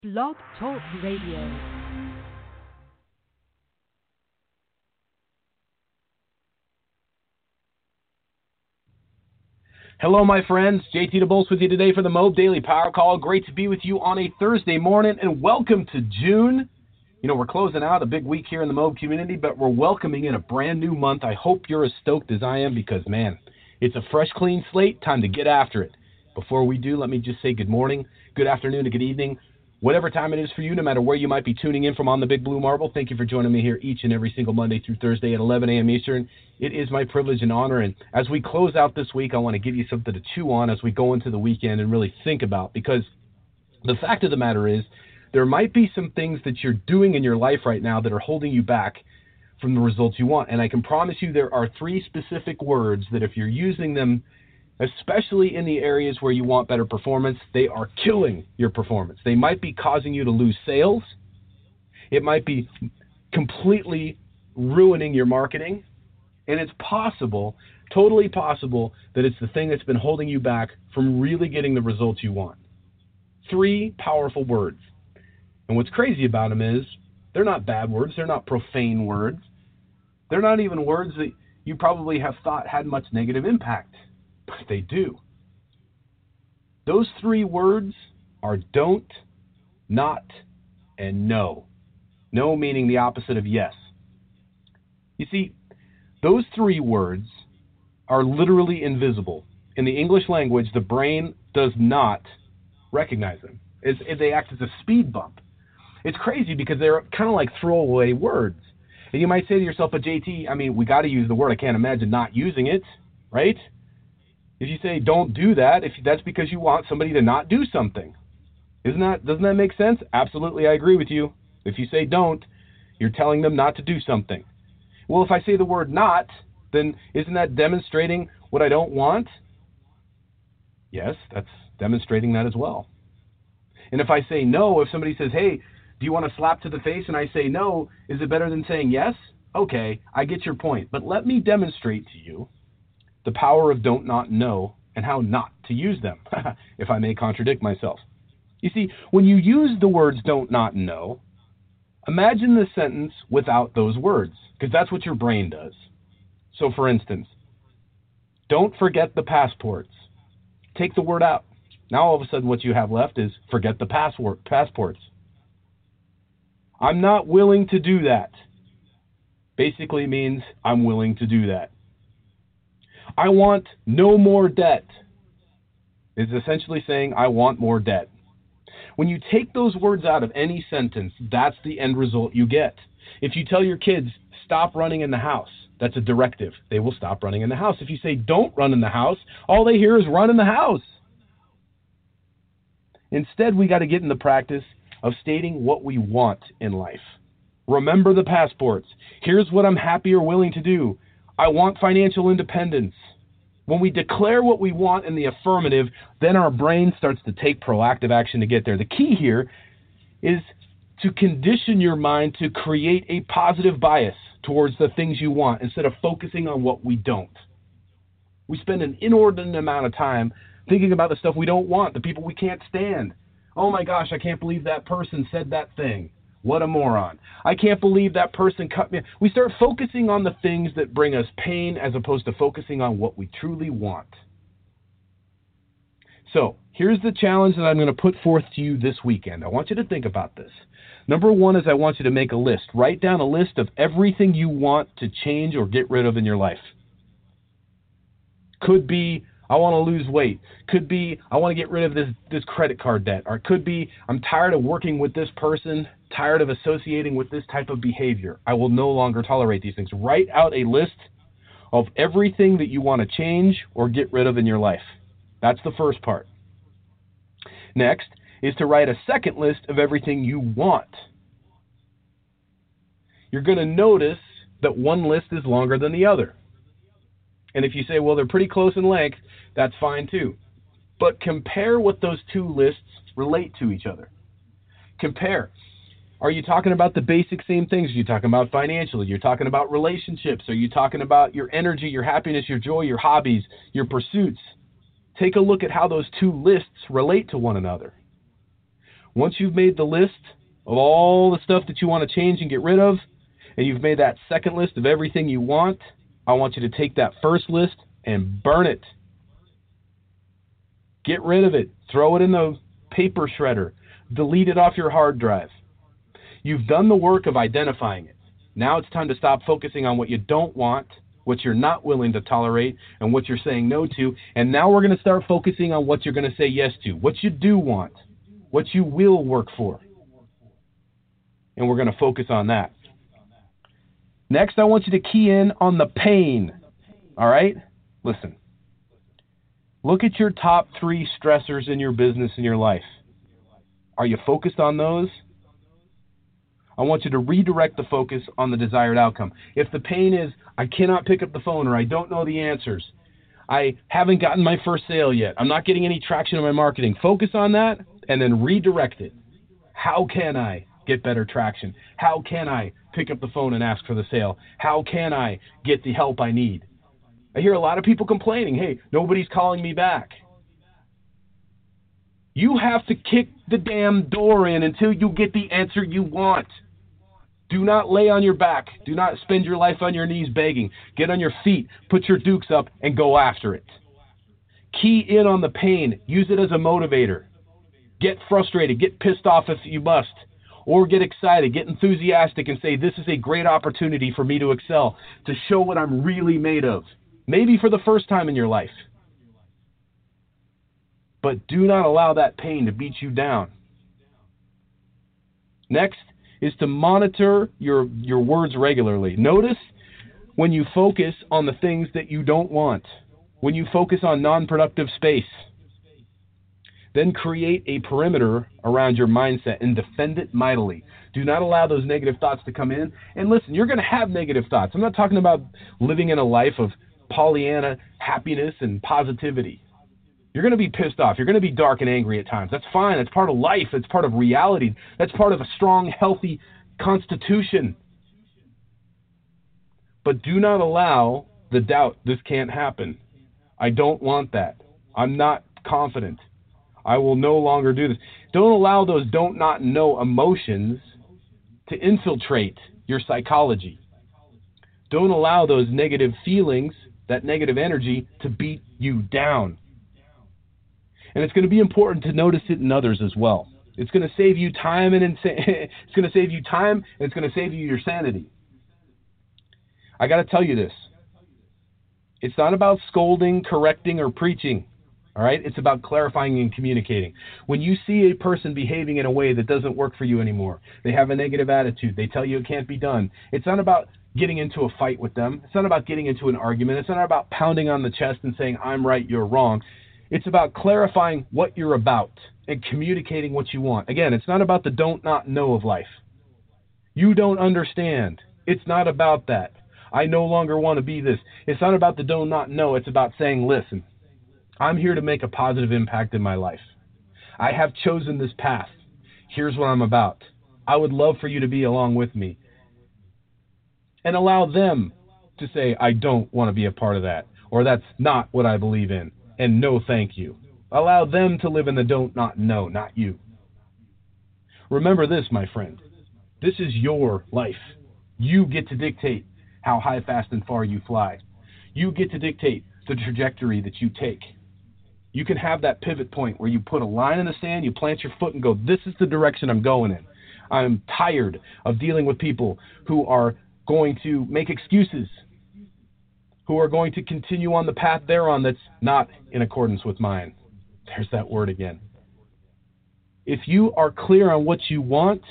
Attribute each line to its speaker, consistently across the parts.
Speaker 1: Blog Talk Radio.
Speaker 2: Hello, my friends. JT DeBolse with you today for the Mobe Daily Power Call. Great to be with you on a Thursday morning, and welcome to June. You know, we're closing out a big week here in the Mobe community, but we're welcoming in a brand new month. I hope you're as stoked as I am because, man, it's a fresh, clean slate. Time to get after it. Before we do, let me just say good morning, good afternoon, and good evening. Whatever time it is for you, no matter where you might be tuning in from on the Big Blue Marble, thank you for joining me here each and every single Monday through Thursday at 11 a.m. Eastern. It is my privilege and honor, and as we close out this week, I want to give you something to chew on as we go into the weekend and really think about, because the fact of the matter is there might be some things that you're doing in your life right now that are holding you back from the results you want, and I can promise you there are three specific words that if you're using them, especially in the areas where you want better performance, they are killing your performance. They might be causing you to lose sales. It might be completely ruining your marketing. And it's possible, totally possible, that it's the thing that's been holding you back from really getting the results you want. Three powerful words. And what's crazy about them is they're not bad words. They're not profane words. They're not even words that you probably have thought had much negative impact. But they do. Those three words are don't, not, and no. No meaning the opposite of yes. You see, those three words are literally invisible. In the English language, the brain does not recognize them. They act as a speed bump. It's crazy because they're kind of like throwaway words. And you might say to yourself, but JT, I mean, we got to use the word. I can't imagine not using it, right? If you say don't do that, if that's because you want somebody to not do something. Doesn't that make sense? Absolutely, I agree with you. If you say don't, you're telling them not to do something. Well, if I say the word not, then isn't that demonstrating what I don't want? Yes, that's demonstrating that as well. And if I say no, if somebody says, hey, do you want a slap to the face? And I say no, is it better than saying yes? Okay, I get your point. But let me demonstrate to you the power of don't, not, no, and how not to use them, if I may contradict myself. You see, when you use the words don't, not, and no, imagine the sentence without those words, because that's what your brain does. So, for instance, don't forget the passports. Take the word out. Now, all of a sudden, what you have left is forget the passports. I'm not willing to do that. Basically means I'm willing to do that. I want no more debt is essentially saying I want more debt. When you take those words out of any sentence, that's the end result you get. If you tell your kids, stop running in the house, that's a directive. They will stop running in the house. If you say don't run in the house, all they hear is run in the house. Instead, we got to get in the practice of stating what we want in life. Remember the passports. Here's what I'm happy or willing to do. I want financial independence. When we declare what we want in the affirmative, then our brain starts to take proactive action to get there. The key here is to condition your mind to create a positive bias towards the things you want instead of focusing on what we don't. We spend an inordinate amount of time thinking about the stuff we don't want, the people we can't stand. Oh my gosh, I can't believe that person said that thing. What a moron. I can't believe that person cut me. We start focusing on the things that bring us pain as opposed to focusing on what we truly want. So here's the challenge that I'm going to put forth to you this weekend. I want you to think about this. Number one is I want you to make a list. Write down a list of everything you want to change or get rid of in your life. Could be, I want to lose weight. Could be, I want to get rid of this credit card debt. Or it could be, I'm tired of working with this person, tired of associating with this type of behavior. I will no longer tolerate these things. Write out a list of everything that you want to change or get rid of in your life. That's the first part. Next is to write a second list of everything you want. You're going to notice that one list is longer than the other. And if you say, well, they're pretty close in length, that's fine too. But compare what those two lists relate to each other. Compare. Are you talking about the basic same things? Are you talking about financially? You're talking about relationships? Are you talking about your energy, your happiness, your joy, your hobbies, your pursuits? Take a look at how those two lists relate to one another. Once you've made the list of all the stuff that you want to change and get rid of, and you've made that second list of everything you want, I want you to take that first list and burn it. Get rid of it. Throw it in the paper shredder. Delete it off your hard drive. You've done the work of identifying it. Now it's time to stop focusing on what you don't want, what you're not willing to tolerate, and what you're saying no to. And now we're going to start focusing on what you're going to say yes to, what you do want, what you will work for. And we're going to focus on that. Next, I want you to key in on the pain. All right? Listen. Look at your top 3 stressors in your business and your life. Are you focused on those? I want you to redirect the focus on the desired outcome. If the pain is, I cannot pick up the phone, or I don't know the answers, I haven't gotten my first sale yet, I'm not getting any traction in my marketing, focus on that and then redirect it. How can I get better traction? How can I pick up the phone and ask for the sale? How can I get the help I need? I hear a lot of people complaining, hey, nobody's calling me back. You have to kick the damn door in until you get the answer you want. Do not lay on your back. Do not spend your life on your knees begging. Get on your feet, put your dukes up, and go after it. Key in on the pain. Use it as a motivator. Get frustrated. Get pissed off if you must. Or get excited. Get enthusiastic and say, this is a great opportunity for me to excel, to show what I'm really made of. Maybe for the first time in your life. But do not allow that pain to beat you down. Next is to monitor your words regularly. Notice when you focus on the things that you don't want, when you focus on non-productive space, then create a perimeter around your mindset and defend it mightily. Do not allow those negative thoughts to come in. And listen, you're going to have negative thoughts. I'm not talking about living in a life of Pollyanna happiness and positivity. You're going to be pissed off. You're going to be dark and angry at times. That's fine. That's part of life. That's part of reality. That's part of a strong, healthy constitution. But do not allow the doubt, this can't happen. I don't want that. I'm not confident. I will no longer do this. Don't allow those don't not know emotions to infiltrate your psychology. Don't allow those negative feelings, that negative energy, to beat you down. And it's going to be important to notice it in others as well. It's going to save you time and it's going to save you time, and it's going to save you your sanity. I got to tell you this. It's not about scolding, correcting, or preaching. All right? It's about clarifying and communicating. When you see a person behaving in a way that doesn't work for you anymore, they have a negative attitude, they tell you it can't be done. It's not about getting into a fight with them. It's not about getting into an argument. It's not about pounding on the chest and saying, I'm right, you're wrong. It's about clarifying what you're about and communicating what you want. Again, it's not about the don't not know of life. You don't understand. It's not about that. I no longer want to be this. It's not about the don't not know. It's about saying, listen, I'm here to make a positive impact in my life. I have chosen this path. Here's what I'm about. I would love for you to be along with me. And allow them to say, I don't want to be a part of that, or that's not what I believe in. And no, thank you. Allow them to live in the don't not know, not you. Remember this, my friend. This is your life. You get to dictate how high, fast, and far you fly. You get to dictate the trajectory that you take. You can have that pivot point where you put a line in the sand, you plant your foot and go, this is the direction I'm going in. I'm tired of dealing with people who are going to make excuses, who are going to continue on the path they're on that's not in accordance with mine. There's that word again. If you are clear on what you want,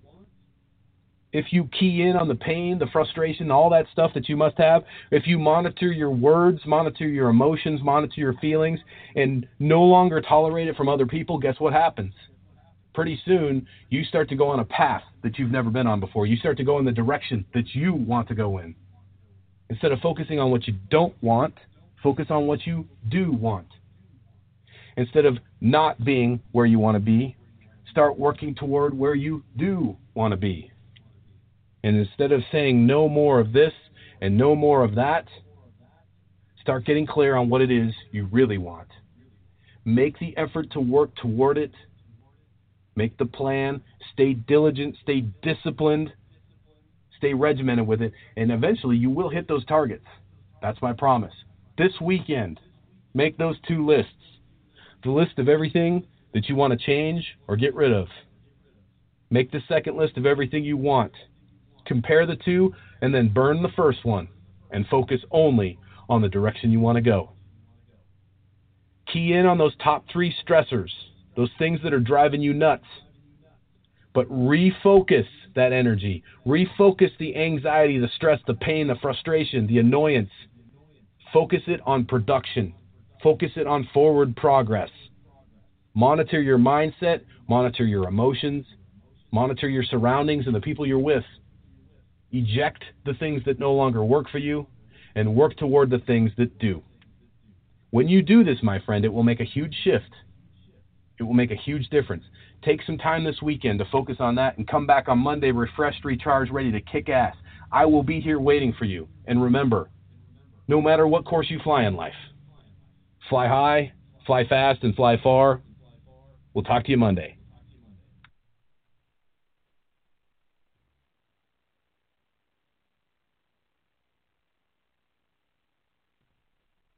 Speaker 2: if you key in on the pain, the frustration, all that stuff that you must have, if you monitor your words, monitor your emotions, monitor your feelings, and no longer tolerate it from other people, guess what happens? Pretty soon, you start to go on a path that you've never been on before. You start to go in the direction that you want to go in. Instead of focusing on what you don't want, focus on what you do want. Instead of not being where you want to be, start working toward where you do want to be. And instead of saying no more of this and no more of that, start getting clear on what it is you really want. Make the effort to work toward it. Make the plan, stay diligent, stay disciplined, stay regimented with it, and eventually you will hit those targets. That's my promise. This weekend, make those 2 lists. The list of everything that you want to change or get rid of. Make the second list of everything you want. Compare the 2, and then burn the first one, and focus only on the direction you want to go. Key in on those top 3 stressors, those things that are driving you nuts. But refocus that energy. Refocus the anxiety, the stress, the pain, the frustration, the annoyance. Focus it on production. Focus it on forward progress. Monitor your mindset. Monitor your emotions. Monitor your surroundings and the people you're with. Eject the things that no longer work for you and work toward the things that do. When you do this, my friend, it will make a huge shift. It will make a huge difference. Take some time this weekend to focus on that and come back on Monday refreshed, recharged, ready to kick ass. I will be here waiting for you. And remember, no matter what course you fly in life, fly high, fly fast, and fly far. We'll talk to you Monday.